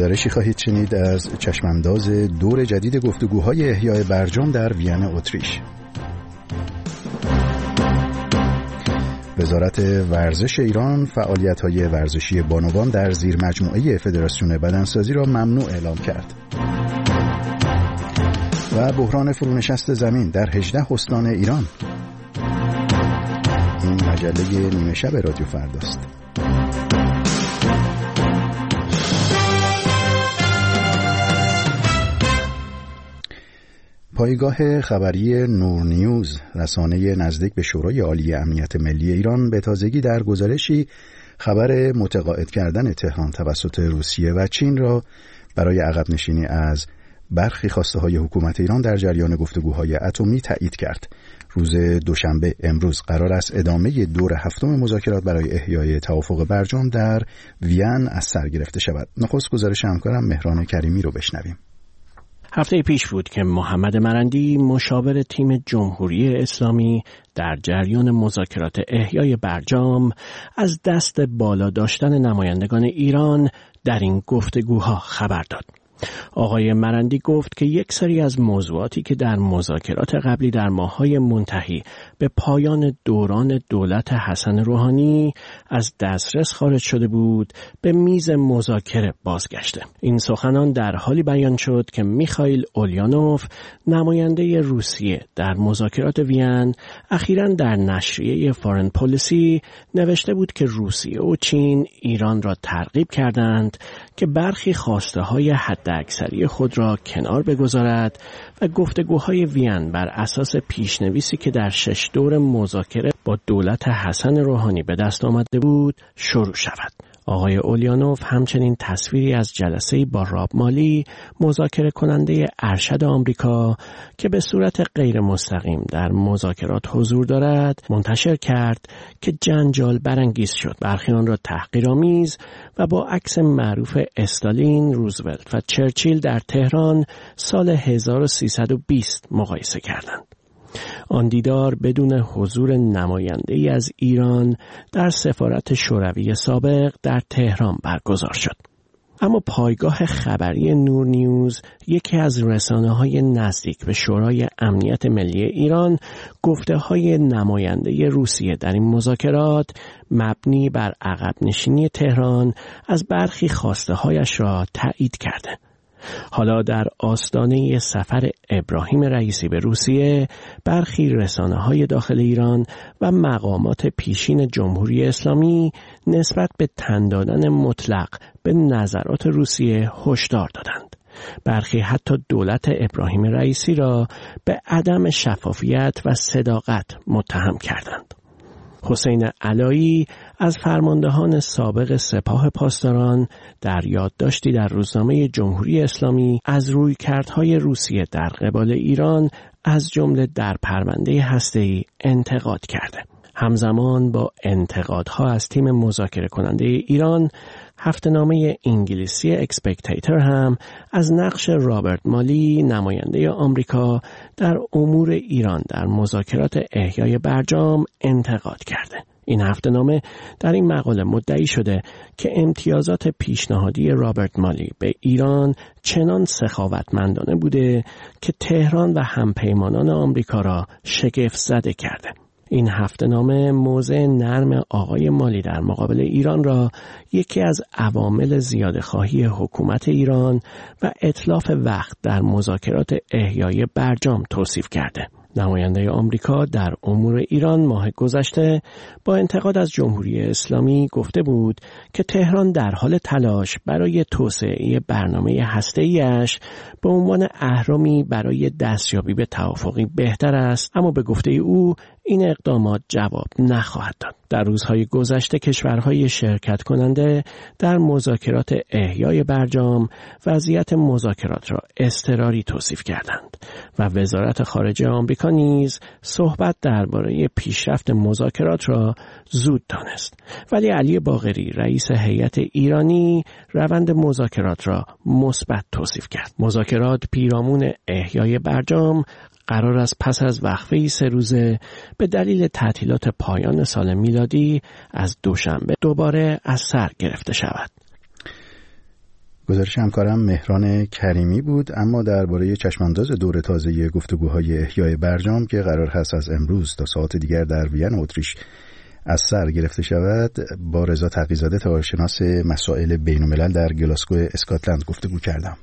گزارشی خواهید شنید از چشمانداز دور جدید گفتگوهای احیای برجام در وین اتریش. وزارت ورزش ایران فعالیت‌های ورزشی بانوان در زیر مجموعه فدراسیون بدنسازی را ممنوع اعلام کرد. و بحران فرونشست زمین در 18 استان ایران. این مجله نیمه شب رادیو فرداست. پایگاه خبری نورنیوز، رسانه نزدیک به شورای عالی امنیت ملی ایران، به تازگی در گزارشی خبر متقاعد کردن تهران توسط روسیه و چین را برای عقب نشینی از برخی خواسته‌های حکومت ایران در جریان گفتگوهای اتمی تایید کرد. روز دوشنبه امروز قرار است ادامه دور هفتم مذاکرات برای احیای توافق برجام در وین از سر گرفته شود. نخست گزارش همکارم مهران کریمی رو بشنویم. هفته پیش بود که محمد مرندی، مشاور تیم جمهوری اسلامی در جریان مذاکرات احیای برجام، از دست بالا داشتن نمایندگان ایران در این گفتگوها خبر داد. آقای مرندی گفت که یک سری از موضوعاتی که در مذاکرات قبلی در ماه‌های منتهی به پایان دوران دولت حسن روحانی از دسترس خارج شده بود، به میز مذاکره بازگشته. این سخنان در حالی بیان شد که میخائیل اولیانوف، نماینده روسیه در مذاکرات وین، اخیراً در نشریه فارن پالیسی نوشته بود که روسیه و چین ایران را ترغیب کردند که برخی خواسته‌های حداکثری خود را کنار بگذارد و گفتگوهای وین بر اساس پیشنویسی که در 6 دور مذاکره با دولت حسن روحانی به دست آمده بود شروع شود. آقای اولیانوف همچنین تصویری از جلسه‌ای با راب مالی، مذاکره کننده ارشد آمریکا که به صورت غیر مستقیم در مذاکرات حضور دارد، منتشر کرد که جنجال برانگیز شد. برخی آن را تحقیرآمیز و با عکس معروف استالین، روزولت و چرچیل در تهران سال 1320 مقایسه کردند. آن دیدار بدون حضور نماینده‌ای از ایران در سفارت شوروی سابق در تهران برگزار شد. اما پایگاه خبری نورنیوز، یکی از رسانه‌های نزدیک به شورای امنیت ملی ایران، گفته‌های نماینده روسیه در این مذاکرات مبنی بر عقب نشینی تهران از برخی خواسته‌هایش را تایید کرده. حالا در آستانه سفر ابراهیم رئیسی به روسیه، برخی رسانه‌های داخل ایران و مقامات پیشین جمهوری اسلامی نسبت به تن دادن مطلق به نظرات روسیه هشدار دادند. برخی حتی دولت ابراهیم رئیسی را به عدم شفافیت و صداقت متهم کردند. حسین علایی از فرماندهان سابق سپاه پاسداران در یادداشتی در روزنامه جمهوری اسلامی از رویکردهای روسیه در قبال ایران، از جمله در پرونده هسته‌ای، انتقاد کرده. همزمان با انتقادها از تیم مذاکره کننده ایران، هفته‌نامه انگلیسی اکسپکتیتور هم از نقش رابرت مالی، نماینده آمریکا در امور ایران در مذاکرات احیای برجام، انتقاد کرده. این هفته‌نامه در این مقاله مدعی شده که امتیازات پیشنهادی رابرت مالی به ایران چنان سخاوتمندانه بوده که تهران و همپیمانان آمریکا را شگفت زده کرده. این هفته‌نامه موضع نرم آقای مالی در مقابل ایران را یکی از عوامل زیاده‌خواهی حکومت ایران و اتلاف وقت در مذاکرات احیای برجام توصیف کرده. نماینده آمریکا در امور ایران ماه گذشته با انتقاد از جمهوری اسلامی گفته بود که تهران در حال تلاش برای توسعه برنامه هسته‌ای‌اش به عنوان اهرامی برای دستیابی به توافقی بهتر است، اما به گفته او این اقدامات جواب نخواهد داد. در روزهای گذشته کشورهای شرکت کننده در مذاکرات احیای برجام وضعیت مذاکرات را اضطراری توصیف کردند و وزارت خارجه آمریکا نیز صحبت درباره پیشرفت مذاکرات را زود دانست. ولی علی باقری، رئیس هیئت ایرانی، روند مذاکرات را مثبت توصیف کرد. مذاکرات پیرامون احیای برجام قرار است پس از وقفه‌ای 3 روزه به دلیل تعطیلات پایان سال میلادی از دوشنبه دوباره از سر گرفته شود. گزارش همکارم مهران کریمی بود. اما درباره چشمانداز دور تازه گفتگوهای احیای برجام که قرار هست از امروز تا ساعت دیگر در وین اتریش از سر گرفته شود با رضا تقی‌زاده تاریخ‌شناس مسائل بین‌الملل در گلاسگو اسکاتلند گفتگو کردم.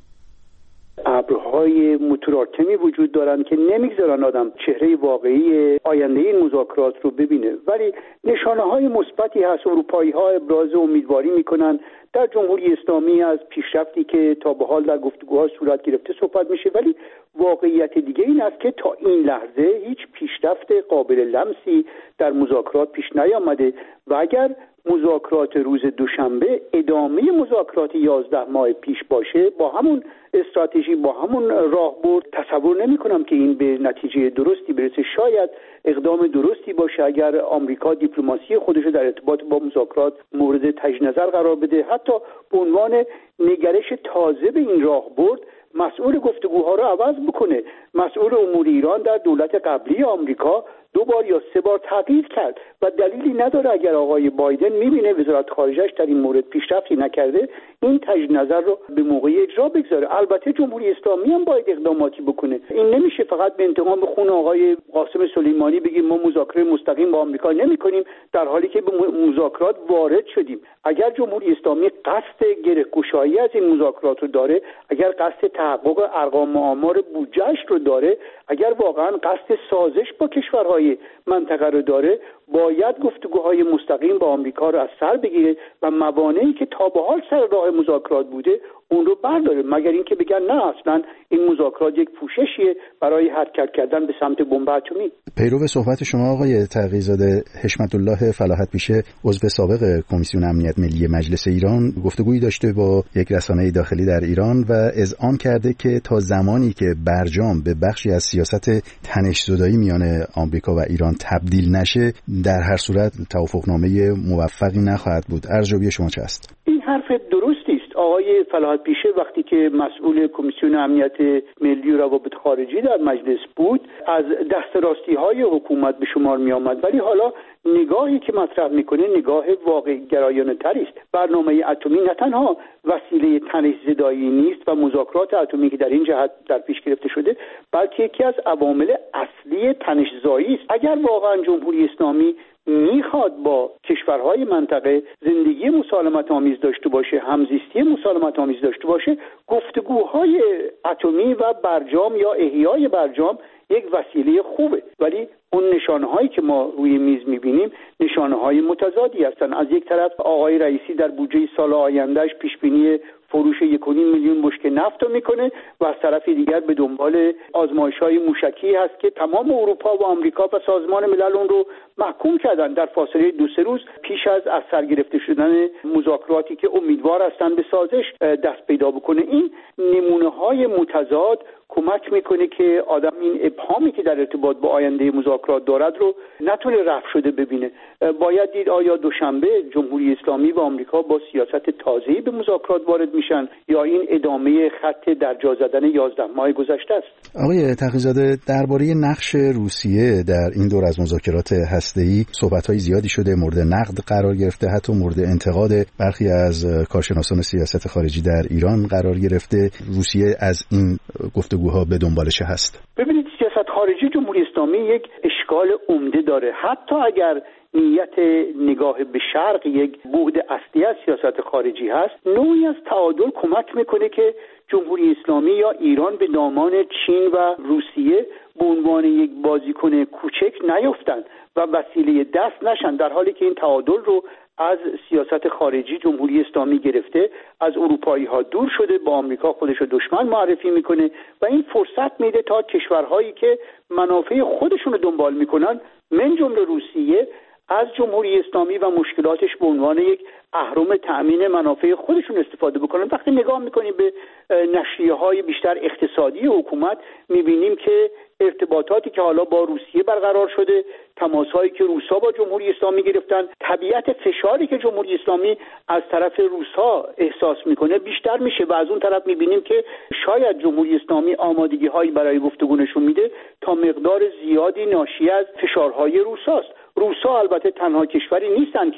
ابرهای متراکمی وجود دارند که نمیگذارن آدم چهره واقعی آینده این مذاکرات رو ببینه، ولی نشانه‌های مثبتی هست. اروپایی‌ها ابراز امیدواری میکنن. در جمهوری اسلامی از پیشرفتی که تا به حال در گفتگوها صورت گرفته صحبت میشه، ولی واقعیت دیگه این است که تا این لحظه هیچ پیشرفت قابل لمسی در مذاکرات پیش نیامده و اگر مذاکرات روز دوشنبه ادامه مذاکرات 11 ماه پیش باشه با همون استراتژی، با همون راهبرد، تصور نمی کنم که این به نتیجه درستی برسه. شاید اقدام درستی باشه اگر آمریکا دیپلماسی خودش در ارتباط با مذاکرات مورد تجدید نظر قرار بده، حتی به عنوان نگرش تازه به این راهبرد مسئول گفتگوها رو عوض بکنه. مسئول امور ایران در دولت قبلی آمریکا 2 بار یا 3 بار تغییر کرد و دلیلی نداره اگر آقای بایدن میبینه وزارت خارجه‌اش در این مورد پیشرفتی نکرده این تجدید نظر رو به موقع اجرا بگذاره. البته جمهوری اسلامی هم باید اقداماتی بکنه. این نمیشه فقط به انتقام خون آقای قاسم سلیمانی بگیم ما مذاکره مستقیم با آمریکا نمی‌کنیم در حالی که به مذاکرات وارد شدیم. اگر جمهوری اسلامی قصد گره‌گشایی از این مذاکرات رو داره، اگر قصد تحقق ارقام و آمار بودجه‌اش رو داره، اگر واقعا قصد سازش با کشورهای منطقه رو داره، باید گفتگوهای مستقیم با آمریکا رو از سر بگیره و موانعی که تا به حال سر راه مذاکرات بوده اون رو برداره، مگر اینکه بگن نه اصلا این مذاکرات یک پوششیه برای حرکت کردن به سمت بمب اتمی. پیرو صحبت شما آقای تقی‌زاده، حشمت الله فلاحت پیشه عضو سابق کمیسیون امنیت ملی مجلس ایران گفتگویی داشته با یک رسانه داخلی در ایران و اذعان کرده که تا زمانی که برجام به بخشی از سیاست تنش‌زدایی میان آمریکا و ایران تبدیل نشه در هر صورت توافقنامه موفقی نخواهد بود. ارزیابی شما چه است؟ این حرف درستی است. آقای فلاحت پیشه وقتی که مسئول کمیسیون امنیت ملی و روابط خارجی در مجلس بود از دست راستی‌های حکومت به شمار می آمد، ولی حالا نگاهی که مطرح میکنه نگاه واقع گرایانه تری است. برنامه اتمی نه تنها وسیله تنش‌زدایی نیست و مذاکرات اتمی که در این جهت در پیش گرفته شده، بلکه یکی از عوامل اصلی تنش‌زایی است. اگر واقعا جمهوری اسلامی میخواد با کشورهای منطقه زندگی مسالمت آمیز داشته باشه، همزیستی مسالمت آمیز داشته باشه، گفتگوهای اتمی و برجام یا احیای برجام یک وسیله خوبه، ولی اون نشانه‌هایی که ما روی میز می‌بینیم نشانه‌های متضادی هستند. از یک طرف آقای رئیسی در بودجه سال آیندهش پیش‌بینی فروش 1.5 میلیون بشکه نفت رو میکنه و از طرف دیگر به دنبال آزمایش‌های موشکی هست که تمام اروپا و آمریکا و سازمان ملل اون رو محکوم کردن در فاصله 2-3 روز پیش از سر گرفته شدن مذاکراتی که امیدوار هستن به سازش دست پیدا بکنه. این نمونه‌های متضاد کمک میکنه که آدم این ابهامی که در ارتباط با آینده مذاکرات دارد رو نتونه رفع شده ببینه. باید دید آیا دوشنبه جمهوری اسلامی و آمریکا با سیاست تازه‌ای به مذاکرات وارد میشن یا این ادامه خط در جا زدن 11 ماه گذشته است. آقای تقی‌زاده، درباره نقش روسیه در این دور از مذاکرات هسته‌ای صحبت‌های زیادی شده، مورد نقد قرار گرفته، حتی مورد انتقاد برخی از کارشناسان سیاست خارجی در ایران قرار گرفته. روسیه از این گفتگوها به دنبالش هست. ببینید سیاست خارجی جمهوری اسلامی یک اشکال عمده داره. حتی اگر نیت نگاه به شرق یک بعد اصلی از سیاست خارجی هست، نوعی از تعادل کمک میکنه که جمهوری اسلامی یا ایران به دامان چین و روسیه به عنوان یک بازیکن کوچک نیفتند و وسیله دست نشن، در حالی که این تعادل رو از سیاست خارجی جمهوری اسلامی گرفته، از اروپایی ها دور شده، با آمریکا خودش رو دشمن معرفی میکنه و این فرصت میده تا کشورهایی که منافع خودشون رو دنبال میکنن من جمله روسیه از جمهوری اسلامی و مشکلاتش به عنوان یک اهرم تأمین منافع خودشون استفاده بکنن. وقتی نگاه میکنیم به نشریه‌های بیشتر اقتصادی حکومت میبینیم که ارتباطاتی که حالا با روسیه برقرار شده، تماس‌هایی که روس‌ها با جمهوری اسلامی گرفتن، طبیعت فشاری که جمهوری اسلامی از طرف روس‌ها احساس میکنه بیشتر میشه و از اون طرف میبینیم که شاید جمهوری اسلامی آمادگی‌هایی برای گفتگو نشون میده تا مقدار زیادی ناشی از فشارهای روس‌هاست. روس‌ها البته تنها کشوری نیستن که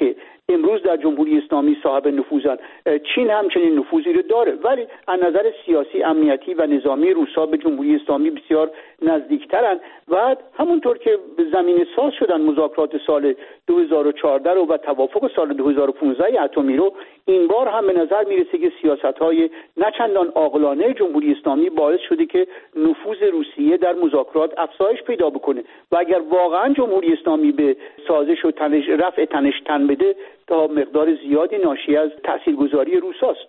امروز در جمهوری اسلامی صاحب نفوذن. چین همچنین نفوذی رو داره، ولی از نظر سیاسی، امنیتی و نظامی روس‌ها به جمهوری اسلامی بسیار نزدیکترن و همونطور که زمینه ساز شدن مذاکرات سال 2014 رو و توافق سال 2015 اتمی رو، این بار هم به نظر میرسه که سیاست‌های نه چندان عاقلانه جمهوری اسلامی باعث شده که نفوذ روسیه در مذاکرات افزایش پیدا بکنه و اگر واقعا جمهوری اسلامی به سازش و رفع تنش تن بده، تا مقدار زیادی ناشی از تاثیرگذاری روساست.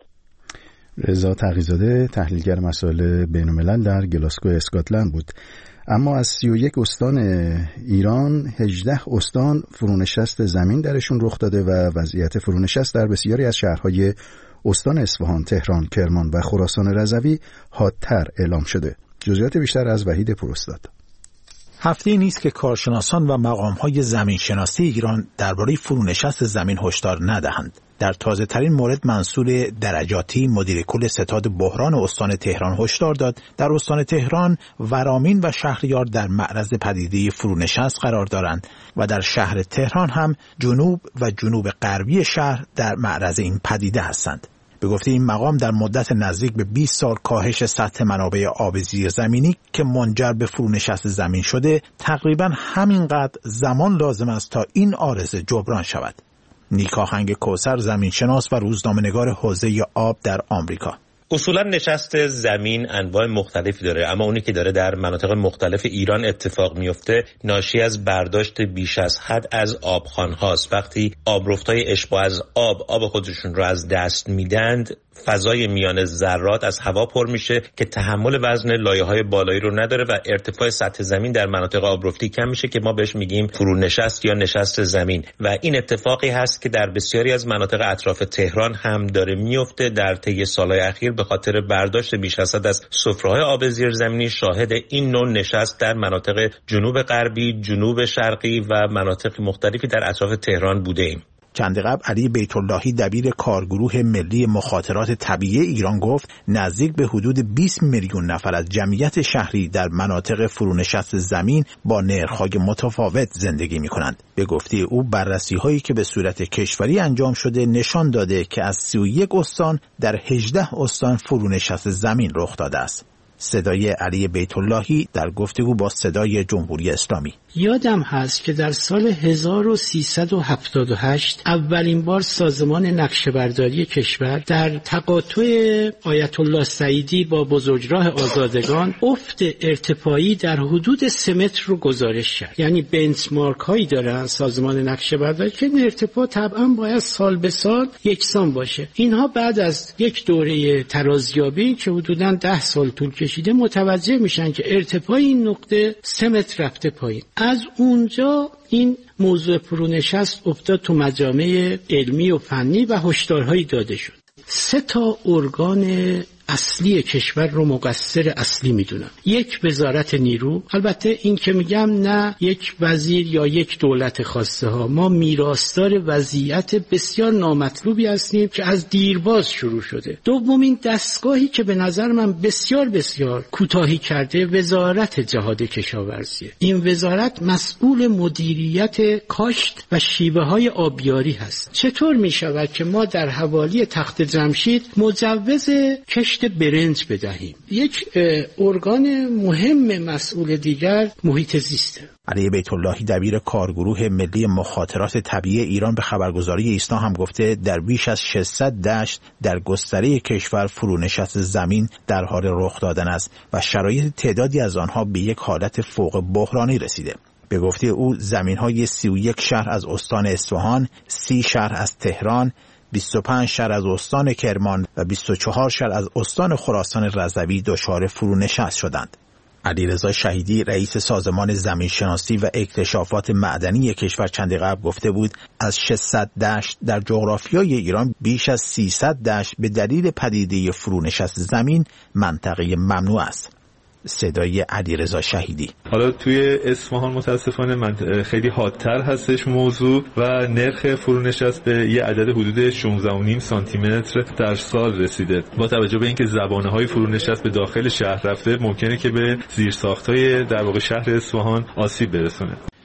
رضا تقی‌زاده، تحلیلگر مسائل بین‌الملل در گلاسگو اسکاتلند بود. اما از 31 استان ایران 18 استان فرونشست زمین درشون رخ داده و وضعیت فرونشست در بسیاری از شهرهای استان اصفهان، تهران، کرمان و خراسان رضوی حادتر اعلام شده. جزئیات بیشتر از وحید پروستاد. هفته‌ای نیست که کارشناسان و مقام‌های زمینشناسی ایران درباره فرونشست زمین هشدار ندهند. در تازه‌ترین مورد منصور درجاتی، مدیر کل ستاد بحران استان تهران، هشدار داد در استان تهران ورامین و شهریار در معرض پدیده فرونشست قرار دارند و در شهر تهران هم جنوب و جنوب غربی شهر در معرض این پدیده هستند. به گفته این مقام در مدت نزدیک به 20 سال کاهش سطح منابع آب زیرزمینی که منجر به فرونشست زمین شده، تقریباً همینقدر زمان لازم است تا این عارضه جبران شود. نیک آهنگ کوثر، زمینشناس و روزنامه‌نگار حوزه آب در آمریکا: اصولا نشست زمین انواع مختلفی داره، اما اونی که داره در مناطق مختلف ایران اتفاق میفته ناشی از برداشت بیش از حد از آبخوان هاست. وقتی آبرفتای اشباع از آب خودشون رو از دست میدند، فضای میان ذرات از هوا پر میشه که تحمل وزن لایه‌های بالایی رو نداره و ارتفاع سطح زمین در مناطق آبرفتی کم میشه که ما بهش میگیم فرونشست یا نشست زمین. و این اتفاقی هست که در بسیاری از مناطق اطراف تهران هم داره میفته. در طی سالهای اخیر به خاطر برداشت بیش از حد از سفره‌های آب زیرزمینی شاهد این نوع نشست در مناطق جنوب غربی، جنوب شرقی و مناطق مختلفی در اطراف تهران بوده ایم. چند قبل علی بیت اللهی، دبیر کارگروه ملی مخاطرات طبیعی ایران، گفت نزدیک به حدود 20 میلیون نفر از جمعیت شهری در مناطق فرونشست زمین با نرخ‌های متفاوت زندگی می‌کنند. به گفته او بررسی‌هایی که به صورت کشوری انجام شده نشان داده که از 31 استان در 18 استان فرونشست زمین رخ داده است. صدای علی بیت اللهی در گفتگو با صدای جمهوری اسلامی: یادم هست که در سال 1378 اولین بار سازمان نقشه‌برداری کشور در تقاطع آیت الله سعیدی با بزرگراه آزادگان افت ارتفاعی در حدود 3 متر رو گزارش کرد. یعنی بنچمارک هایی دارن سازمان نقشه‌برداری که ارتفاع طبعا باید سال به سال یکسان باشه. اینها بعد از یک دوره ترازیابی که حدوداً 10 سال طول کشیده متوجه میشن که ارتفاع این نقطه 3 متر رفته پایین. از اونجا این موضوع فرونشست افتاد تو مجامع علمی و فنی و هشدارهایی داده شد. 3 ارگان اصلی کشور رو مقصر اصلی میدونم. یک، وزارت نیرو. البته این که میگم نه یک وزیر یا یک دولت خاصه ها، ما میراثدار وضعیت بسیار نامطلوبی هستیم که از دیرباز شروع شده. دومین دستگاهی که به نظر من بسیار کوتاهی کرده وزارت جهاد کشاورزی. این وزارت مسئول مدیریت کاشت و شیوه های آبیاری هست. چطور میشود که ما در حوالی تخت جمشید مجوز کشت برنج بدهیم؟ یک ارگان مهم مسئول دیگر محیط زیسته. علی بیت اللهی، دبیر کارگروه ملی مخاطرات طبیعی ایران، به خبرگزاری ایسنا هم گفته در بیش از 600 دشت در گستره کشور فرونشست زمین در حال رخ دادن است و شرایط تعدادی از آنها به یک حالت فوق بحرانی رسیده. به گفته او زمین‌های 31 شهر از استان اصفهان، 30 شهر از تهران، 25 شهر از استان کرمان و 24 شهر از استان خراسان رضوی دچار فرونشست شدند. علیرضا شهیدی، رئیس سازمان زمینشناسی و اکتشافات معدنی کشور، چند قبل گفته بود از 600 دشت در جغرافیای ایران بیش از 300 دشت به دلیل پدیده فرونشست زمین منطقه ممنوع است. صدای علیرضا شهیدی: حالا توی اصفهان متاسفانه خیلی حادتر هستش موضوع و نرخ فرونشست به یه عدد حدود 16.5 سانتی متر در سال رسیده. با توجه به اینکه زبانه‌های فرونشست به داخل شهر رفته، ممکنه که به زیرساخت‌های در واقع شهر اصفهان آسیب برسونه.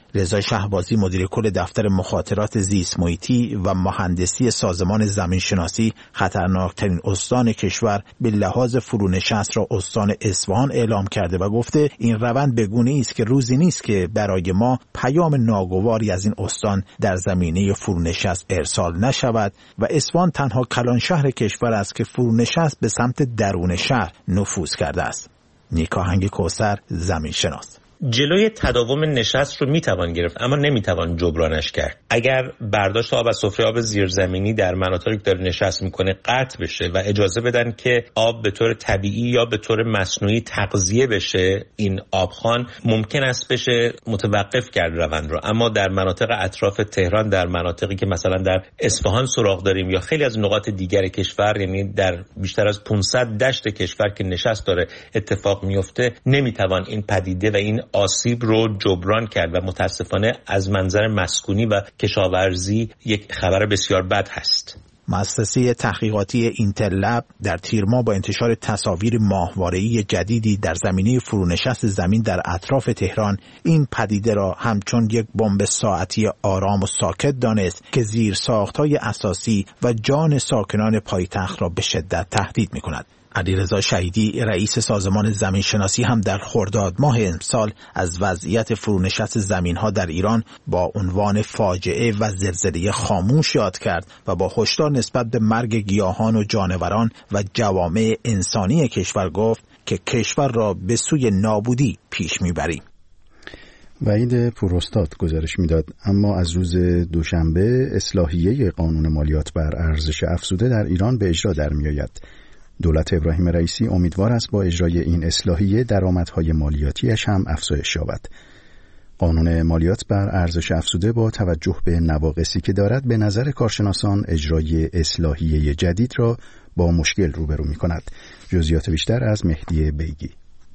رضا شهبازی مدیر کل دفتر مخاطرات زیست محیطی و مهندسی سازمان زمینشناسی خطرناکترین استان کشور به لحاظ فرونشست را استان اصفهان اعلام کرده و گفته این روند به گونه‌ای است که روزی نیست که برای ما پیام ناگواری از این استان در زمینه فرونشست ارسال نشود و اصفهان تنها کلان شهر کشور است که فرونشست به سمت درون شهر نفوذ کرده است. نیکا هنگ کوثر، زمینشناس. جلوی تداوم نشست رو میتوان گرفت اما نمیتوان جبرانش کرد. اگر برداشت آب از سفره آب زیرزمینی در مناطقی که داره نشست میکنه قطع بشه و اجازه بدن که آب به طور طبیعی یا به طور مصنوعی تغذیه بشه، این آبخوان ممکن است بشه متوقف کرد روند رو. اما در مناطق اطراف تهران، در مناطقی که مثلا در اصفهان سراغ داریم یا خیلی از نقاط دیگر کشور، یعنی در بیشتر از 500 دشت کشور که نشست داره اتفاق میفته، نمیتوان این پدیده و این آسیب رو جبران کرد و متاسفانه از منظر مسکونی و کشاورزی یک خبر بسیار بد هست. مؤسسه تحقیقاتی اینتل لب در تیر ماه با انتشار تصاویر ماهواره‌ای جدیدی در زمینه فرونشست زمین در اطراف تهران این پدیده را همچون یک بمب ساعتی آرام و ساکت دانست که زیرساخت‌های اساسی و جان ساکنان پایتخت را به شدت تهدید می‌کند. علیرضا شهیدی رئیس سازمان زمینشناسی هم در خرداد ماه امسال از وضعیت فرونشست زمین‌ها در ایران با عنوان فاجعه و زلزله خاموش یاد کرد و با هشدار نسبت به مرگ گیاهان و جانوران و جوامع انسانی کشور گفت که کشور را به سوی نابودی پیش می‌بریم. وحید پوراستاد گزارش میداد. اما از روز دوشنبه اصلاحیه قانون مالیات بر ارزش افزوده در ایران به اجرا در می‌آید. دولت ابراهیم رئیسی امیدوار است با اجرای این اصلاحیه درآمدهای مالیاتیش هم افزایش یابد. قانون مالیات بر ارزش افزوده با توجه به نواقصی که دارد به نظر کارشناسان اجرای اصلاحیه جدید را با مشکل روبرو می‌کند. جزئیات بیشتر از مهدی بیگی.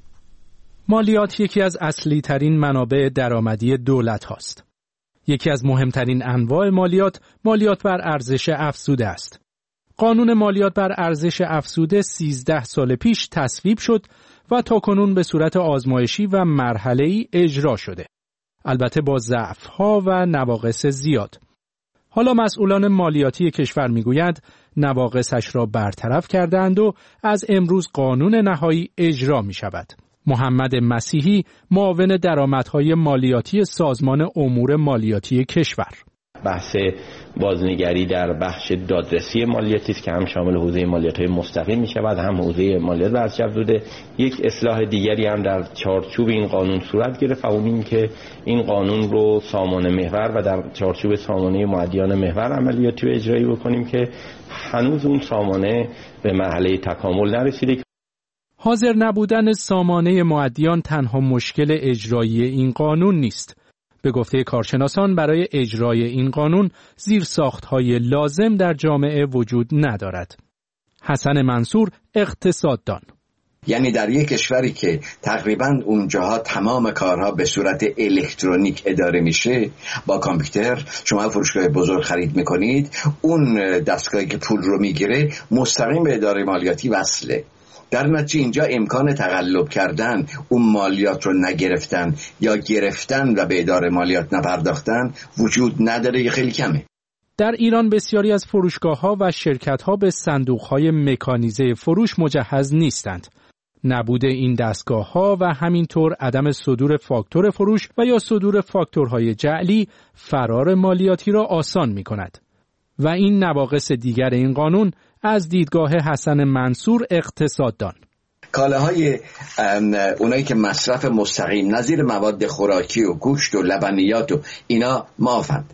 مالیات یکی از اصلی ترین منابع درآمدی دولت هاست. یکی از مهمترین انواع مالیات بر ارزش افزوده است. قانون مالیات بر ارزش افزوده 13 سال پیش تصویب شد و تاکنون به صورت آزمایشی و مرحله‌ای اجرا شده. البته با ضعف‌ها و نواقص زیاد. حالا مسئولان مالیاتی کشور میگویند نواقصش را برطرف کردند و از امروز قانون نهایی اجرا می شود. محمد مسیحی، معاون درآمدهای مالیاتی سازمان امور مالیاتی کشور: بحث بازنگری در بخش دادرسی مالیاتی است که هم شامل حوزه مالیات‌های مستقیم می‌شود، هم حوزه مالیات بر ارزش افزوده. یک اصلاح دیگری هم در چارچوب این قانون صورت گرفت و اون این که این قانون رو سامانه محور و در چارچوب سامانه مؤدیان محور عملیاتی و اجرایی بکنیم که هنوز اون سامانه به مرحله تکامل نرسیده. حاضر نبودن سامانه مؤدیان تنها مشکل اجرایی این قانون نیست. به گفته کارشناسان برای اجرای این قانون زیرساخت‌های لازم در جامعه وجود ندارد. حسن منصور، اقتصاددان: یعنی در یک کشوری که تقریباً اونجاها تمام کارها به صورت الکترونیک اداره میشه، با کامپیوتر شما فروشگاه بزرگ خرید میکنید، اون دستگاهی که پول رو میگیره مستقیم به اداره مالیاتی وصله. در نتیجه اینجا امکان تقلب کردن، اون مالیات رو نگرفتن یا گرفتن و به اداره مالیات نپرداختن وجود نداره، خیلی کمه. در ایران بسیاری از فروشگاه‌ها و شرکت‌ها به صندوق‌های مکانیزه فروش مجهز نیستند. نبود این دستگاه‌ها و همینطور عدم صدور فاکتور فروش و یا صدور فاکتورهای جعلی فرار مالیاتی را آسان می‌کند. و این نواقص دیگر این قانون از دیدگاه حسن منصور، اقتصاددان: کالاهای اونایی که مصرف مستقیم نظیر مواد خوراکی و گوشت و لبنیات و اینا معافند،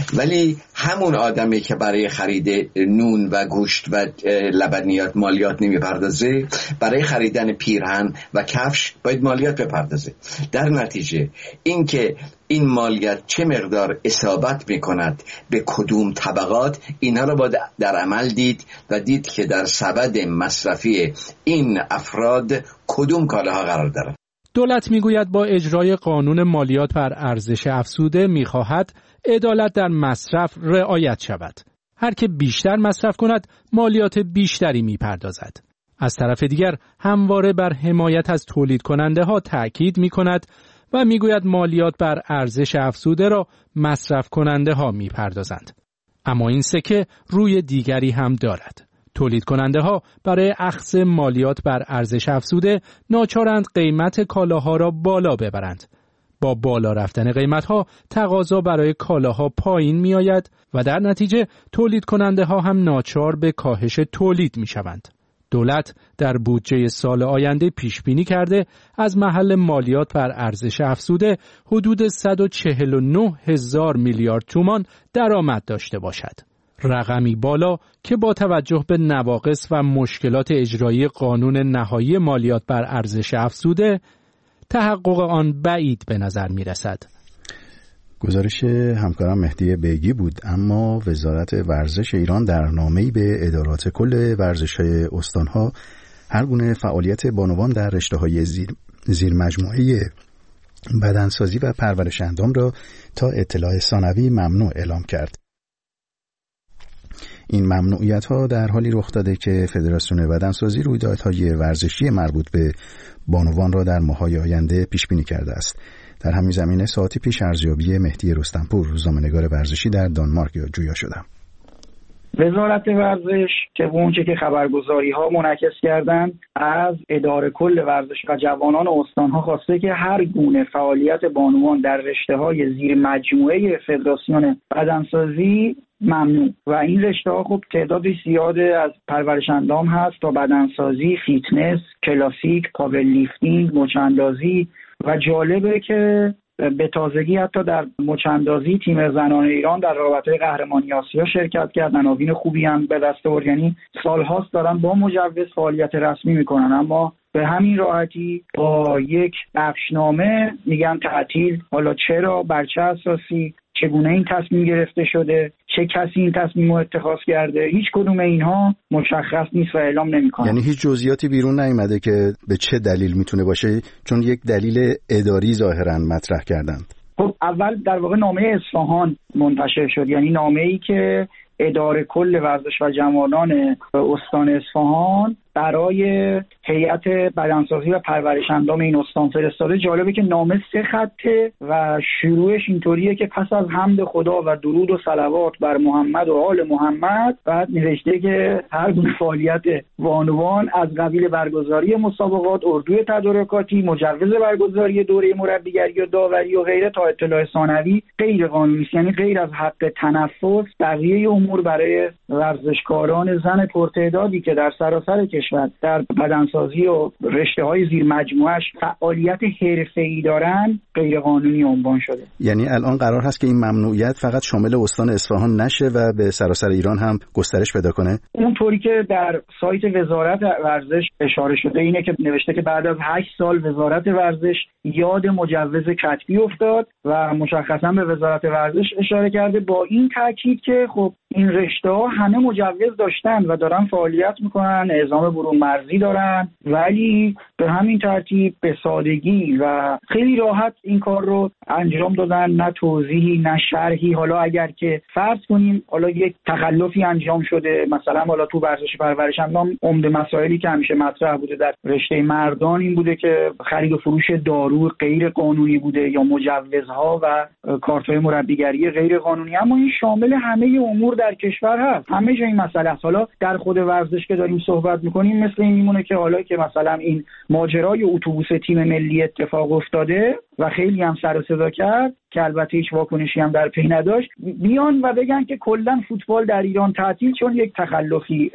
ولی همون آدمی که برای خرید نون و گوشت و لبنیات مالیات نمیپردازه، برای خریدن پیرهن و کفش باید مالیات بپردازه. در نتیجه این که این مالیات چه مقدار اصابت میکند به کدوم طبقات، اینها رو باید در عمل دید و دید که در سبد مصرفی این افراد کدوم کالاها قرار دارند. دولت میگوید با اجرای قانون مالیات بر ارزش افزوده میخواهد عدالت در مصرف رعایت شود. هر که بیشتر مصرف کند مالیات بیشتری میپردازد. از طرف دیگر همواره بر حمایت از تولید کننده ها تأکید میکند و میگوید مالیات بر ارزش افزوده را مصرف کننده ها میپردازند. اما این سکه روی دیگری هم دارد. تولید کننده ها برای اخذ مالیات بر ارزش افزوده ناچارند قیمت کالاها را بالا ببرند. با بالا رفتن قیمت‌ها تقاضا برای کالاها پایین می‌آید و در نتیجه تولید کننده ها هم ناچار به کاهش تولید می‌شوند. دولت در بودجه سال آینده پیش بینی کرده از محل مالیات بر ارزش افزوده حدود 149,000 میلیارد تومان درآمد داشته باشد. رقمی بالا که با توجه به نواقص و مشکلات اجرایی قانون نهایی مالیات بر ارزش افزوده تحقق آن بعید به نظر می رسد. گزارش همکارم مهدی بیگی بود. اما وزارت ورزش ایران در نامه‌ای به ادارات کل ورزش‌های استان‌ها هر گونه فعالیت بانوان در رشته‌های زیر مجموعه بدنسازی و پرورش اندام را تا اطلاع ثانوی ممنوع اعلام کرد. این ممنوعیت‌ها در حالی رخ داده که فدراسیون بدنسازی رویدادهای ورزشی مربوط به بانوان را در ماه‌های آینده پیش بینی کرده است. در همین زمینه ساعتی پیش ارزیابی مهدی رستمپور روزنامه‌نگار ورزشی در دانمارک جویا شدم. وزارت ورزش که اونچه که خبرگزاری‌ها منعکس کردند از اداره کل ورزش و جوانان استان‌ها خواسته که هر گونه فعالیت بانوان در رشته‌های زیر مجموعه فدراسیون بدنسازی ممنوع و این رشته‌ها خب تعدادی زیاد از پرورش اندام هست تا بدنسازی، فیتنس، کلاسیک، پاور لیفتینگ، مچ‌اندازی و جالبه که به تازگی حتی در مچ‌اندازی تیم زنان ایران در رقابت‌های قهرمانی آسیا شرکت کردن. عناوین خوبی هم به دست آورد، یعنی سال‌هاست دارن با مجوز فعالیت رسمی میکنن اما به همین راحتی با یک بخشنامه میگن تعطیل. حالا چرا، بر چه اساسی، چگونه این تصمیم گرفته شده، چه کسی این تصمیم رو اتخاذ کرده، هیچ کدوم اینها مشخص نیست و اعلام نمی‌کنه. یعنی هیچ جزئیاتی بیرون نیامده که به چه دلیل میتونه باشه، چون یک دلیل اداری ظاهراً مطرح کردند. خب اول در واقع نامه اصفهان منتشر شد، یعنی نامه‌ای که اداره کل ورزش و جوانان استان اصفهان برای هیئت بدنسازی و پرورش اندام این استان فرستاده. جالبه که نامه 3 خطه و شروعش اینطوریه که پس از حمد خدا و درود و صلوات بر محمد و آل محمد، بعد نوشته که هر گونه فعالیت بانوان از قبیل برگزاری مسابقات، اردوی تدارکاتی، مجوز برگزاری دوره مربیگری و داوری و غیره تا اطلاع ثانوی غیر قانونی است، یعنی غیر از حق تنفس بقیه امور برای ورزشکاران زن پرتعدادی که در سراسر کشور در بدنسازی و رشته‌های زیر مجموعه‌اش فعالیت حرفه‌ای دارن غیر قانونی عنوان شده. یعنی الان قرار هست که این ممنوعیت فقط شامل استان اصفهان نشه و به سراسر ایران هم گسترش پیدا کنه؟ اونطوری که در سایت وزارت ورزش اشاره شده اینه که نوشته که بعد از 8 سال وزارت ورزش یاد مجوز کتبی افتاد و مشخصا به وزارت ورزش اشاره کرده، با این تاکید که خب این رشته‌ها همه مجوز داشتن و دارن فعالیت میکنن، اعزام برون مرزی دارن، ولی به همین ترتیب به سادگی و خیلی راحت این کار رو انجام دادن، نه توضیحی نه شرحی. حالا اگر که فرض کنیم حالا یک تخلفی انجام شده، مثلا حالا تو ورزش پرورش اندام عمده مسائلی که همیشه مطرح بوده در رشته مردان این بوده که خرید و فروش دارو غیر قانونی بوده یا مجوزها و کارت‌های مربیگری غیر قانونی، اما این شامل همه امور در کشور هست، همه جا این مسئله است. حالا در خود ورزش که داریم صحبت می‌کنیم مثل این میمونه که حالا که مثلا این ماجرای اتوبوس تیم ملی اتفاق افتاده و خیلی هم سر و صدا کرد که البته هیچ واکنشی هم در پی نداشت، بیان و بگن که کلا فوتبال در ایران تعطیل چون یک تخلفی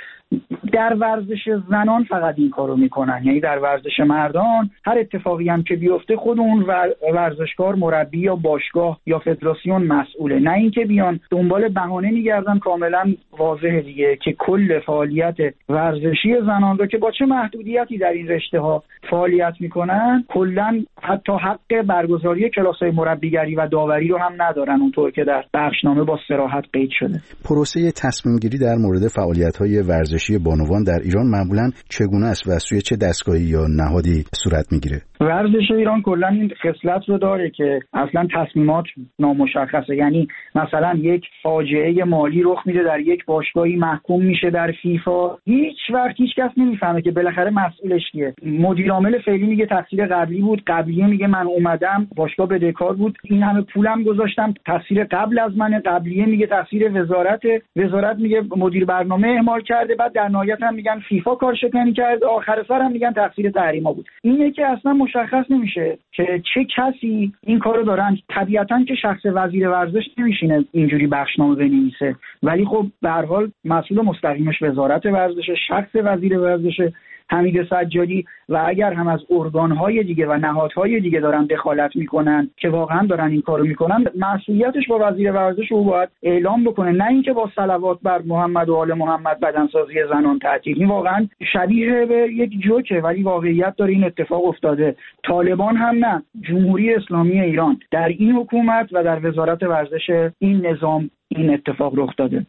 در ورزش زنان فقط این کارو میکنن، یعنی در ورزش مردان هر اتفاقی هم که بیفته خود اون ورزشکار، مربی یا باشگاه یا فدراسیون مسئوله، نه اینکه بیان دنبال بهانه میگردن. کاملا واضحه دیگه که کل فعالیت ورزشی زنان رو که با چه محدودیتی در این رشته ها فعالیت میکنن، کلا حتی حق برگزاری کلاس‌های مربیگری و داوری رو هم ندارن، اونطور که در بخشنامه با صراحت قید شده. پروسه تصمیم گیری در مورد فعالیت‌های ورزشی بانوان در ایران معمولاً چگونه است و سوی چه دستگاهی یا نهادی صورت میگیره؟ ورزش ایران کلا این خصلت رو داره که اصلا تصمیمات نامشخصه، یعنی مثلا یک فاجعه مالی رخ میده در یک باشگاهی، محکوم میشه در فیفا، هیچ وقت هیچ کس نمیفهمه که بالاخره مسئولش کیه. مدیر عامل فعلی میگه تقصیر قبلی بود، قبلی قبلیه میگه من اومدم باشگاه بدهکار بود، این همه پولم گذاشتم، تقصیر قبل از من. قبلیه میگه تقصیر وزارت میگه مدیر برنامه اهمال کرده، بعد در نهایت هم میگن فیفا کارشکنی کرده، آخر سر هم میگن تقصیر تحریما بود. اینه که اصلا مشخص نمیشه که چه کسی این کارو دارن. طبیعتاً که شخص وزیر ورزش نمیشینه اینجوری بخشنامه بنویسه، ولی خب به هر حال مسئول مستقیمش وزارت ورزش، شخص وزیر ورزش حمید سجادی، و اگر هم از ارگان‌های دیگه و نهادهای دیگه دارن دخالت میکنن که واقعا دارن این کارو میکنن، مسئولیتش با وزیر ورزش او باید اعلام بکنه، نه اینکه با صلوات بر محمد و آل محمد بدنسازی زنان تعطیل. این واقعا شبیه به یک جوکه، ولی واقعیت داره این اتفاق افتاده. طالبان هم نه، جمهوری اسلامی ایران در این حکومت و در وزارت ورزش این نظام این اتفاق رخ داده.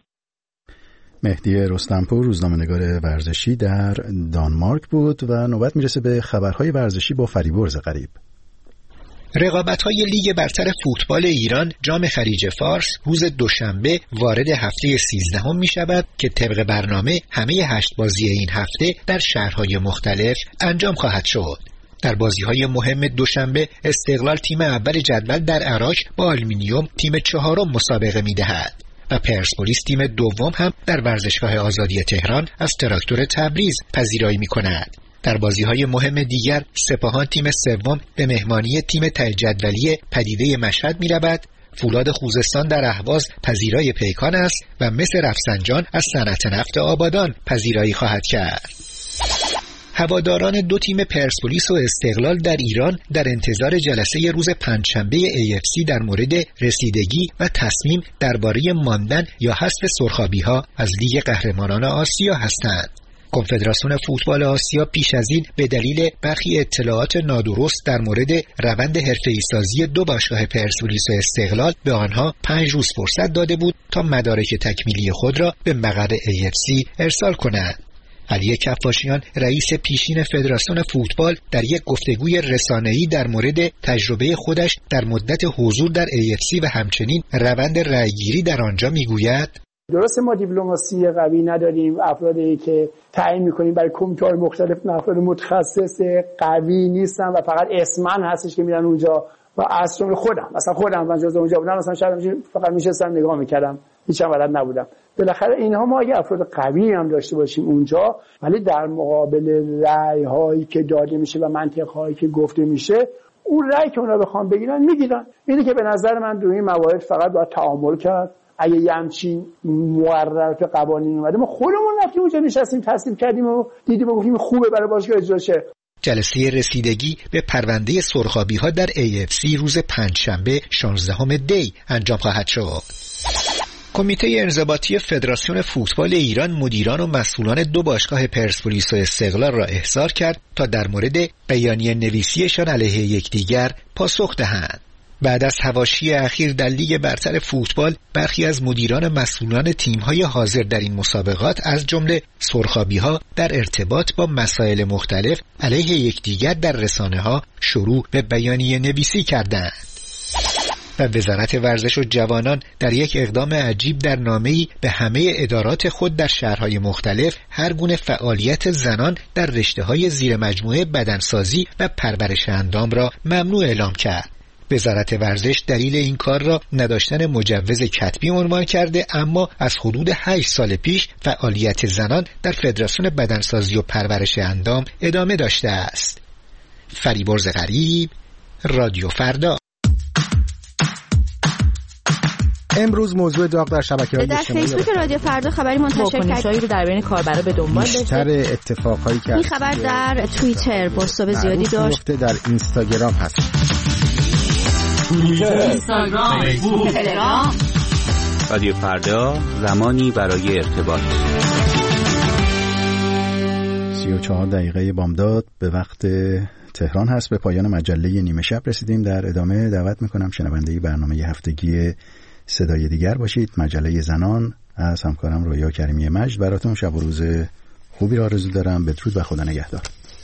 مهدی رستمپور، روزنامه‌نگار ورزشی در دانمارک بود و نوبت میرسه به خبرهای ورزشی با فریبرز غریب. رقابت‌های لیگ برتر فوتبال ایران جام خلیج فارس روز دوشنبه وارد هفته 13 می‌شود که طبق برنامه همه 8 بازی این هفته در شهرهای مختلف انجام خواهد شد. در بازی‌های مهم دوشنبه استقلال تیم اول جدول در عراق با آلومینیوم تیم چهارم مسابقه می‌دهد و پرسپولیس تیم دوم هم در ورزشگاه آزادی تهران از تراکتور تبریز پذیرایی می‌کند. در بازی‌های مهم دیگر سپاهان تیم سوم به مهمانی تیم ته جدولی پدیده مشهد می‌رود، فولاد خوزستان در اهواز پذیرای پیکان است و مس رفسنجان از صنعت نفت آبادان پذیرایی خواهد کرد. هواداران دو تیم پرسپولیس و استقلال در ایران در انتظار جلسه روز پنجشنبه AFC در مورد رسیدگی و تصمیم درباره ماندن یا حذف سرخابی‌ها از لیگ قهرمانان آسیا هستند. کنفدراسیون فوتبال آسیا پیش از این به دلیل برخی اطلاعات نادرست در مورد روند حرفه‌ای سازی دو باشگاه پرسپولیس و استقلال به آنها 5 روز فرصت داده بود تا مدارک تکمیلی خود را به مقر AFC ارسال کنند. علی کفاشیان رئیس پیشین فدراسیون فوتبال در یک گفتگوی رسانه‌ای در مورد تجربه خودش در مدت حضور در AFC و همچنین روند رأیگیری در آنجا میگوید: درسته ما دیپلماسی قوی نداریم، افرادی که تعیین میکنیم برای کمیته‌های مختلف افراد متخصص قوی نیستن و فقط اسمن هستش که میرن اونجا و اصلا خودم من جزو اونجا بودم، مثلا شاید فقط میشستم نگاه میکردم، هیچم بلد نبودم. بالاخره اینها ما اگه افراد قوی هم داشته باشیم اونجا، ولی در مقابل رأی هایی که داده میشه و منطق هایی که گفته میشه، اون رأی که اونا بخوام بگیرن میگیرن. اینه که به نظر من روی این موارد فقط باید تعامل کرد. اگه یه همچین مقررات قوانین اومده، ما خودمون رفتیم اونجا نشستیم تصدیق کردیم و دیدیم و گفتیم خوبه برای باشگاه اجرا شه. جلسه رسیدگی به پرونده سرخابی‌ها در AFC روز پنجشنبه 16 دی انجام خواهد شد. کمیته انضباطی فدراسیون فوتبال ایران مدیران و مسئولان دو باشگاه پرسپولیس و استقلال را احضار کرد تا در مورد بیانیه نویسیشان علیه یکدیگر پاسخ دهند. بعد از حواشی اخیر در لیگ برتر فوتبال، برخی از مدیران مسئولان تیم‌های حاضر در این مسابقات از جمله سرخابی‌ها در ارتباط با مسائل مختلف علیه یکدیگر در رسانه‌ها شروع به بیانیه نویسی کردند. و وزارت ورزش و جوانان در یک اقدام عجیب در نامه‌ای به همه ادارات خود در شهرهای مختلف هر گونه فعالیت زنان در رشته‌های زیر مجموعه بدنسازی و پرورش اندام را ممنوع اعلام کرد. وزارت ورزش دلیل این کار را نداشتن مجوز کتبی عنوان کرده، اما از حدود 8 سال پیش فعالیت زنان در فدراسیون بدنسازی و پرورش اندام ادامه داشته است. فریبرز غریب، رادیو فردا. امروز موضوع داغ در شبکه‌های اجتماعی در فیسبوک رادیو فردا خبری منتشر کرد رو در بین کاربرا به دنبال داشته. بیشتر اتفاقایی که این خبر در توییتر پست‌های زیادی داشت. در اینستاگرام هست. اینستاگرام، فیسبوک، تلگرام. رادیو فردا، زمانی برای ارتباط. 34 دقیقه بامداد به وقت تهران هست. به پایان مجله نیمه شب رسیدیم. در ادامه دعوت میکنم شنونده برنامه هفتگی صدای دیگر باشید. مجله زنان از همکارم رویا کریمی مجد براتون شب و روز خوبی را آرزو دارم. بدرود و خدا نگهدار.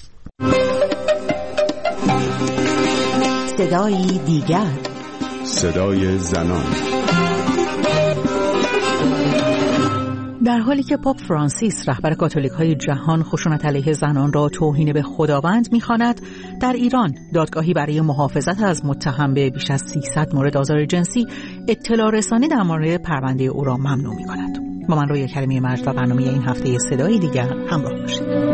صدای دیگر، صدای زنان. در حالی که پاپ فرانسیس رهبر کاتولیک‌های جهان خشونت علیه زنان را توهین به خداوند می‌خواند، در ایران دادگاهی برای محافظت از متهم به بیش از 300 مورد آزار جنسی اطلاع رسانی در مورد پرونده او را ممنوع می‌کند. با من رویا کریمی مرد و برنامه این هفته صدای دیگر همراه باشید.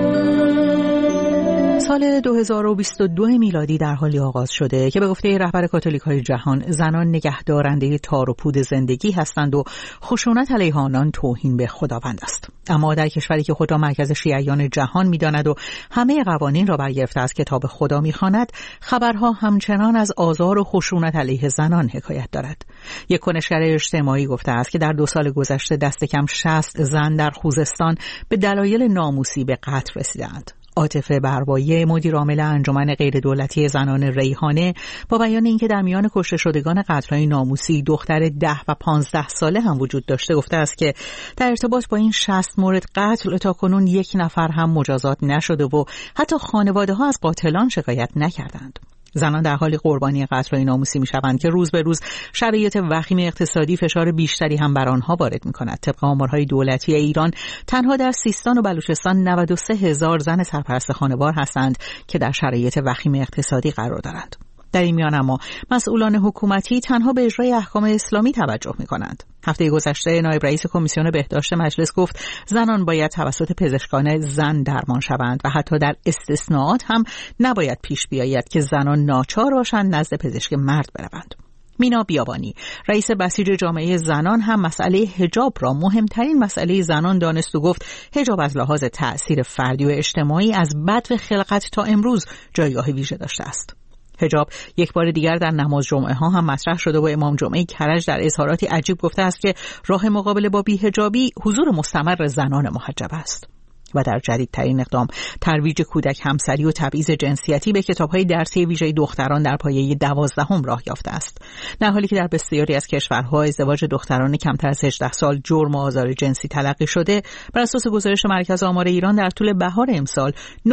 سال 2022 میلادی در حالی آغاز شده که به گفته رهبر کاتولیک‌های جهان زنان نگهدارنده تار و پود زندگی هستند و خشونت علیه آنان توهین به خداوند است. اما در کشوری که خود را مرکز شیعیان جهان می‌داند و همه قوانین را برگرفته از کتاب خدا می‌خواند، خبرها همچنان از آزار و خشونت علیه زنان حکایت دارد. یک کنشگر اجتماعی گفته است که در 2 سال گذشته دست کم 60 زن در خوزستان به دلایل ناموسی به قتل رسیدند. عاطفه بروایی مدیرعامل انجمن غیردولتی زنان ریحانه با بیان اینکه در میان کشته شدگان قتل‌های ناموسی دختر 10 و 15 ساله هم وجود داشته گفته است که در ارتباط با این 60 مورد قتل تاکنون 1 نفر هم مجازات نشده و حتی خانواده‌ها از قاتلان شکایت نکردند. زنان در حال قربانی قتل‌های ناموسی می‌شوند که روز به روز شرایط وخیم اقتصادی فشار بیشتری هم بر آنها وارد می‌کند. طبق آمارهای دولتی ایران تنها در سیستان و بلوچستان 93,000 زن سرپرست خانوار هستند که در شرایط وخیم اقتصادی قرار دارند. در این میان اما مسئولان حکومتی تنها به اجرای احکام اسلامی توجه می‌کنند. هفته گذشته نایب رئیس کمیسیون بهداشت مجلس گفت زنان باید توسط پزشکان زن درمان شوند و حتی در استثناءات هم نباید پیش بیاید که زنان ناچار باشند نزد پزشک مرد بروند. مینا بیابانی رئیس بسیج جامعه زنان هم مسئله حجاب را مهمترین مسئله زنان دانست و گفت حجاب از لحاظ تأثیر فردی و اجتماعی از بدو خلقت تا امروز جایگاه ویژه داشته است. حجاب یک بار دیگر در نماز جمعه ها هم مطرح شده و امام جمعه کرج در اظهاراتی عجیب گفته است که راه مقابله با بی‌حجابی حضور مستمر زنان محجب است. و در جدیدترین اقدام ترویج کودک همسری و تبعیض جنسیتی به کتاب‌های درسی ویژه دختران در پایه 12 راه یافته است. در حالی که در بسیاری از کشورها ازدواج دختران کمتر از 18 سال جرم و آزار جنسی تلقی شده، بر اساس گزارش مرکز آمار ایران در طول بهار امسال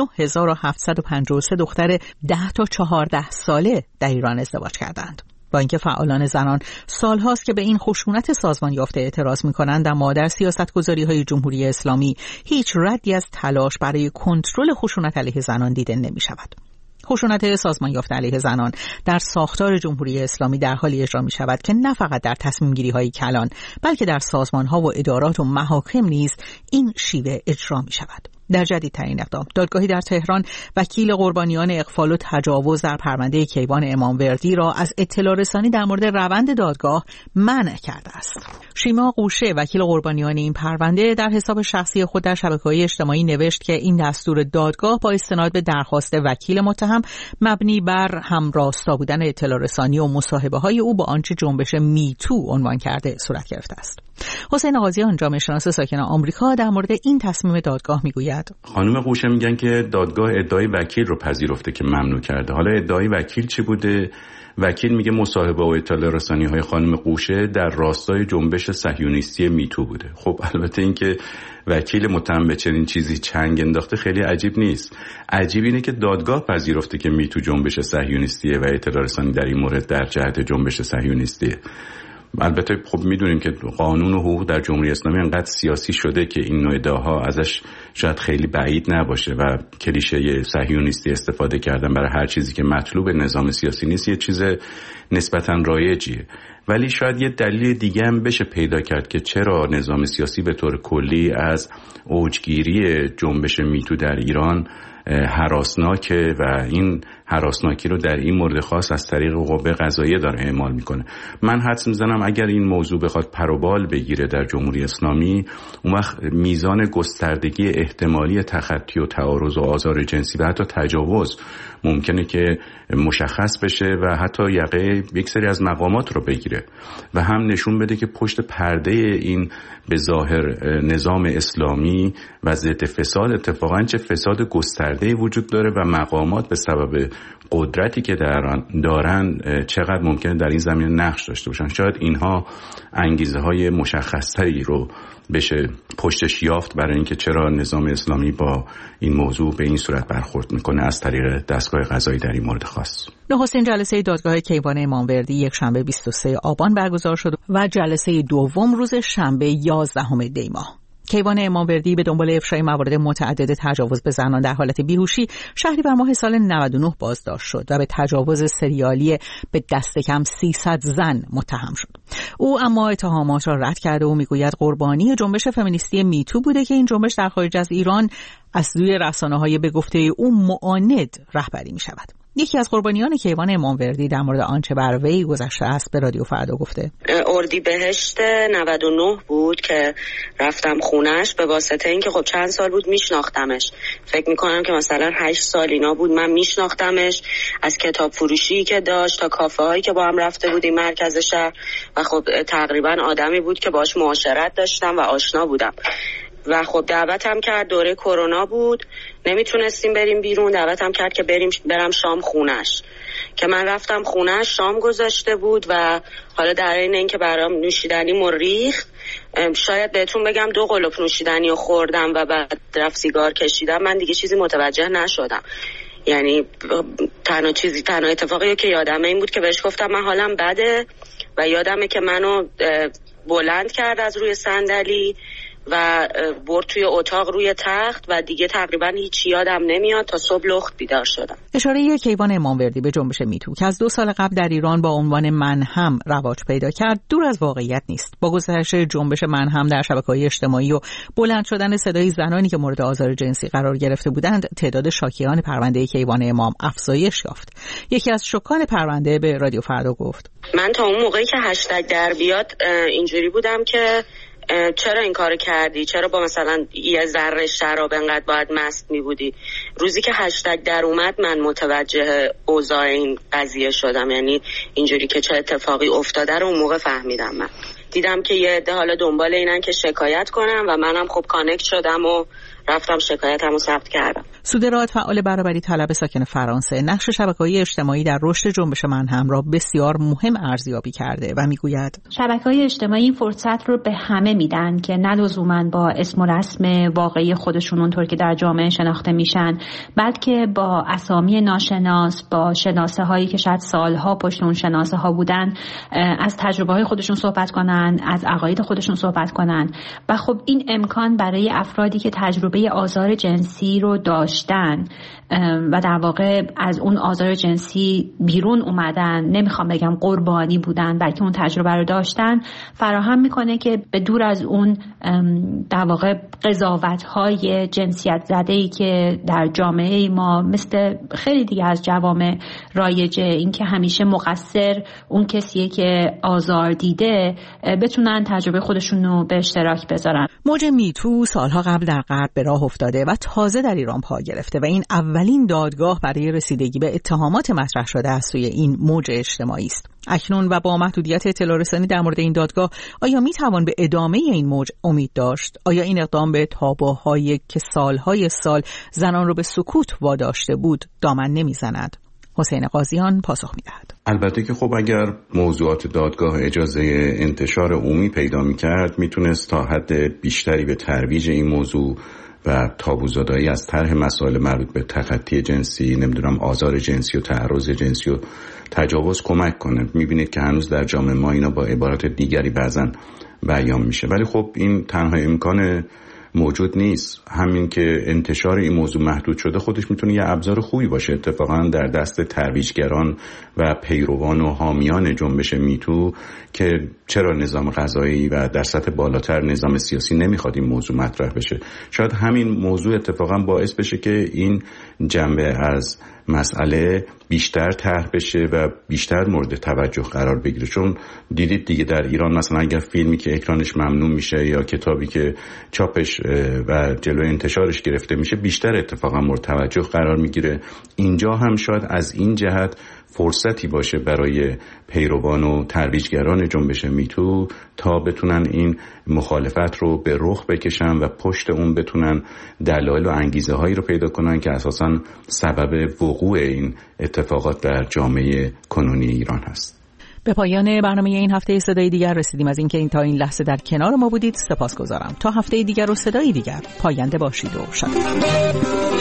9753 دختر 10 تا 14 ساله در ایران ازدواج کردند. با اینکه فعالان زنان سالهاست که به این خشونت سازمان یافته اعتراض می‌کنند، اما در سیاست‌گذاری‌های جمهوری اسلامی هیچ ردی از تلاش برای کنترل خشونت علیه زنان دیده نمی‌شود. خشونت سازمان یافته علیه زنان در ساختار جمهوری اسلامی در حالی اجرا می‌شود که نه فقط در تصمیم‌گیری‌های کلان، بلکه در سازمان‌ها و ادارات و محاکم نیز این شیوه اجرا می‌شود. در جدیدترین اقدام دادگاهی در تهران وکیل قربانیان اغفال و تجاوز در پرونده کیوان اماموردی را از اطلاع رسانی در مورد روند دادگاه منع کرده است. شیما قوشه وکیل قربانیان این پرونده در حساب شخصی خود در شبکه‌های اجتماعی نوشت که این دستور دادگاه با استناد به درخواست وکیل متهم مبنی بر همراستا بودن اطلاع رسانی و مصاحبه‌های او با آنچه جنبش میتو عنوان کرده صورت گرفته است. حسین آغازیان جامعه شناس ساکن آمریکا در مورد این تصمیم دادگاه میگوید خانم قوشه میگن که دادگاه ادعای وکیل رو پذیرفته که ممنوع کرده. حالا ادعای وکیل چی بوده؟ وکیل میگه مصاحبه و اطلاع رسانی های خانم قوشه در راستای جنبش صهیونیستی میتو بوده. خب البته این که وکیل متهم به چنین چیزی چنگ انداخته خیلی عجیب نیست. عجیب اینه که دادگاه پذیرفته که میتو جنبش صهیونیستیه و اطلاع رسانی در این مورد در جهت جنبش صهیونیستیه. البته خب میدونیم که قانون و حقوق در جمهوری اسلامی انقدر سیاسی شده که این نوع ادعاها ازش شاید خیلی بعید نباشه و کلیشه صهیونیستی استفاده کردن برای هر چیزی که مطلوب نظام سیاسی نیست یه چیز نسبتاً رایجیه. ولی شاید یه دلیل دیگه هم بشه پیدا کرد که چرا نظام سیاسی به طور کلی از اوجگیری جنبش میتو در ایران هراسناکه و این هراسناکی رو در این مورد خاص از طریق قوه قضاییه داره اعمال میکنه. من حدس میزنم اگر این موضوع بخواد پروبال بگیره در جمهوری اسلامی، اون وقت میزان گستردگی احتمالی تخطی و تعارض و آزار جنسی و حتی تجاوز ممکنه که مشخص بشه و حتی یقه یک سری از مقامات رو بگیره و هم نشون بده که پشت پرده این به ظاهر نظام اسلامی و ضد فساد اتفاقا چه فساد گسترده‌ای وجود داره و مقامات به سبب قدرتی که دارن چقدر ممکنه در این زمینه نقش داشته باشن. شاید اینها انگیزه های مشخصتری رو بشه پشتش یافت برای اینکه چرا نظام اسلامی با این موضوع به این صورت برخورد میکنه از طریق دستگاه قضایی در این مورد خاص. نخستین جلسه دادگاه کیوان اماموردی یک شنبه 23 آبان برگزار شد و جلسه دوم روز شنبه 11 دی ماه. کیوان اماموردی به دنبال افشای موارد متعدد تجاوز به زنان در حالت بیهوشی شهریور ماه سال 99 بازداشت شد و به تجاوز سریالی به دست کم 300 زن متهم شد. او اما اتهامات را رد کرده و میگوید قربانی جنبش فمینیستی میتو بوده که این جنبش در خارج از ایران از سوی رسانه‌های به گفته او معاند رهبری می‌شود. یکی از قربانیان کیوان اماموردی در مورد آنچه بر وی گذشته است به رادیو فردا گفته: اردیبهشت 99 بود که رفتم خونش به واسطه اینکه خب چند سال بود میشناختمش. فکر میکنم که مثلا 8 سال اینا بود من میشناختمش، از کتاب فروشی که داشت تا کافه هایی که با هم رفته بودیم مرکز شهر، و خب تقریبا آدمی بود که باهاش معاشرت داشتم و آشنا بودم. و خب دعوتم کرد، دوره کرونا بود، نمیتونستیم بریم بیرون، دعوتم کرد که برم شام خونش، که من رفتم خونش، شام گذاشته بود و حالا در این که برام نوشیدنی ریخت، شاید بهتون بگم 2 قلوپ نوشیدنی رو خوردم و بعد رفت سیگار کشیدم. من دیگه چیزی متوجه نشدم. یعنی تنها اتفاقی که یادمه این بود که بهش گفتم من حالم بده، و یادمه که منو بلند کرد از روی صندلی و برد توی اتاق روی تخت و دیگه تقریبا هیچ یادم نمیاد تا صبح لخت بیدار شدم. اشاره کیوان اماموردی به جنبش میتو که از 2 سال قبل در ایران با عنوان من هم رواج پیدا کرد دور از واقعیت نیست. با گسترش جنبش من هم در شبکه‌های اجتماعی و بلند شدن صدای زنانی که مورد آزار جنسی قرار گرفته بودند، تعداد شاکیان پرونده کیوان امام افزایش یافت. یکی از شکان پرونده به رادیو فردا گفت: من تا اون موقعی که هشتگ در بیاد اینجوری بودم که چرا این کارو کردی؟ چرا با مثلا یه ذره شراب انقدر باید مست می بودی؟ روزی که هشتگ در اومد من متوجه اوضاع این قضیه شدم. یعنی اینجوری که چه اتفاقی افتاده رو اون موقع فهمیدم. من دیدم که یه عده حالا دنبال اینن که شکایت کنم و منم خب کانکت شدم و رفتم شکایتمو ثبت کردم. سودراد، فعال برابری طلب ساکن فرانسه، نقش شبکه‌های اجتماعی در رشد جنبش من هم را بسیار مهم ارزیابی کرده و میگوید شبکه‌های اجتماعی فرصت رو به همه میدن که نه لزوماً با اسم و رسم واقعی خودشون اونطور که در جامعه شناخته میشن، بلکه با اسامی ناشناس، با شناسه هایی که شاید سالها پشت اون شناسه ها بودن، از تجربه های خودشون صحبت کنن، از عقاید خودشون صحبت کنن. و خب این امکان برای افرادی که تجربه آزار جنسی رو داشتن و در واقع از اون آزار جنسی بیرون اومدن، نمیخوام بگم قربانی بودن بلکه اون تجربه رو داشتن، فراهم میکنه که به دور از اون در واقع قضاوت‌های جنسیت زده‌ای که در جامعه ما مثل خیلی دیگه از جوامع رایجه، این که همیشه مقصر اون کسیه که آزار دیده، بتونن تجربه خودشون رو به اشتراک بذارن. موج میتو سالها قبل در غرب به راه افتاده و تازه در ایران پا گرفته و این اولین دادگاه برای رسیدگی به اتهامات مطرح شده از سوی این موج اجتماعی است. اکنون و با محدودیت اطلاع رسانی در مورد این دادگاه، آیا می توان به ادامه این موج امید داشت؟ آیا این اقدام به تابوهایی که سالهای سال زنان رو به سکوت واداشته بود دامن نمیزند؟ حسین قاضیان پاسخ میدهد. البته که خب اگر موضوعات دادگاه اجازه انتشار عمومی پیدا میکرد، میتونست تا حد بیشتری به ترویج این موضوع و تابوزدایی از طرح مسائل مربوط به تخطی جنسی، نمیدونم آزار جنسی و تعرض جنسی و تجاوز کمک کنه. میبینید که هنوز در جامعه ما اینا با عبارات دیگری بعضن بیان میشه، ولی خب این تنها امکان موجود نیست. همین که انتشار این موضوع محدود شده خودش میتونه یه ابزار خوبی باشه. اتفاقا در دست ترویجگران و پیروان و حامیان جنبش میتو که چرا نظام قضایی و در سطح بالاتر نظام سیاسی نمیخواد این موضوع مطرح بشه، شاید همین موضوع اتفاقا باعث بشه که این جنبه از مسئله بیشتر طرح بشه و بیشتر مورد توجه قرار بگیره. چون دیدید دیگه در ایران مثلا اگر فیلمی که اکرانش ممنوع میشه یا کتابی که چاپش و جلوی انتشارش گرفته میشه بیشتر اتفاقا مورد توجه قرار میگیره. اینجا هم شاید از این جهت فرصتی باشه برای پیروان و ترویجگران جنبش میتو تا بتونن این مخالفت رو به رخ بکشن و پشت اون بتونن دلایل و انگیزه هایی رو پیدا کنن که اساساً سبب وقوع این اتفاقات در جامعه کنونی ایران هست. به پایان برنامه این هفته صدای دیگر رسیدیم. از اینکه تا این لحظه در کنار ما بودید سپاسگزارم. تا هفته دیگر و صدای دیگر پاینده باشید و شاد باشید.